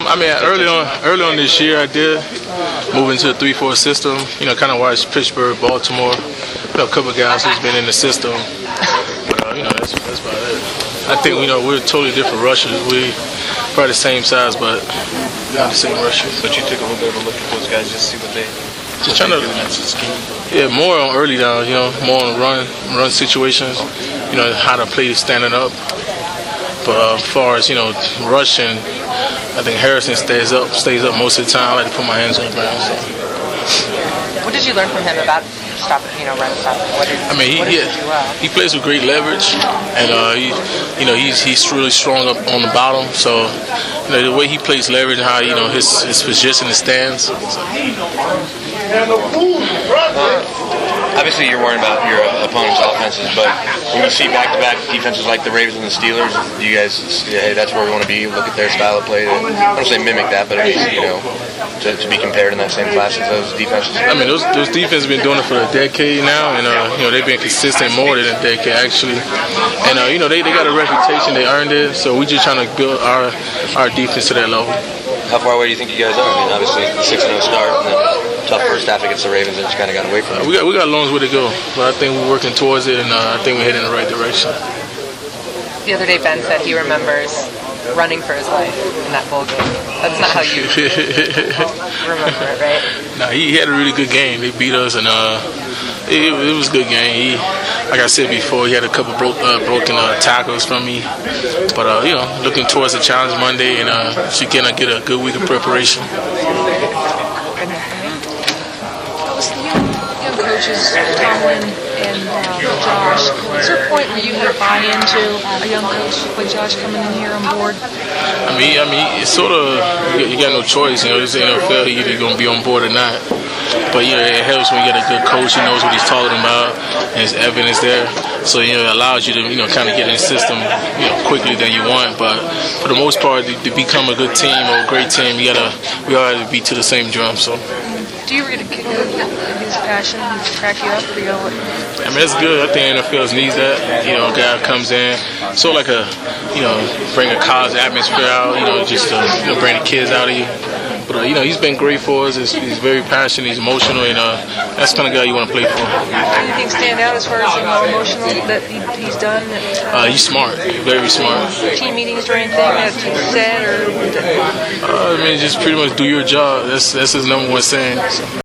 I mean, early on this year, I did move into the 3-4 system. You know, kind of watched Pittsburgh, Baltimore. You know, a couple of guys who's been in the system. But you know, that's about it. I think we're totally different rushers. We probably the same size, but not the same rushers. But you took a little bit of a look at those guys just to see what they. Just trying to, yeah, more on early downs. You know, more on run situations. You know, how to play standing up. But as far as rushing, I think Harrison stays up most of the time. I like to put my hands on the ground. So. What did you learn from him about stopping, run stopping? He plays with great leverage, and he's really strong up on the bottom. So the way he plays leverage and how his position and stance. So. Obviously, you're worrying about your opponent's offenses, but when you see back-to-back defenses like the Ravens and the Steelers, do you guys say, hey, that's where we want to be? Look at their style of play. I don't say mimic that, but at least to be compared in that same class as those defenses. I mean, those defenses have been doing it for a decade now, and they've been consistent more than a decade actually. And they got a reputation, they earned it. So we're just trying to build our defense to that level. How far away do you think you guys are? I mean, obviously the 6-0 start, and then tough first half against the Ravens, and just kind of got away from it. We got a long way to go, but I think we're working towards it, and I think we're heading in the right direction. The other day, Ben said he remembers running for his life in that bowl game. That's not how you remember it, right? No, he had a really good game. They beat us, and it was a good game. Like I said before, he had a couple broken tackles from me. But looking towards the challenge Monday, and she's gonna get a good week of preparation. Young coaches, Tomlin and Josh, is there a point where you had to buy into a young coach like Josh coming in here on board? I mean, it's sort of you got no choice. This NFL, you're either gonna be on board or not. But it helps when you get a good coach who knows what he's talking about, and there's evidence there. So it allows you to kind of get in the system quickly than you want. But for the most part, to become a good team or a great team, we all have to beat to the same drum. So. Do you get a kick out of his passion to crack you up? I mean, it's good. I think NFL needs that. A guy comes in, sort of like bring a college atmosphere out. Just to bring the kids out of you. But he's been great for us. He's very passionate. He's emotional, and that's the kind of guy you want to play for. Anything stand out as far as how emotional that he's done? He's smart, very smart. Team meetings or anything that he said, or? I mean, just pretty much do your job. That's his number one saying. So.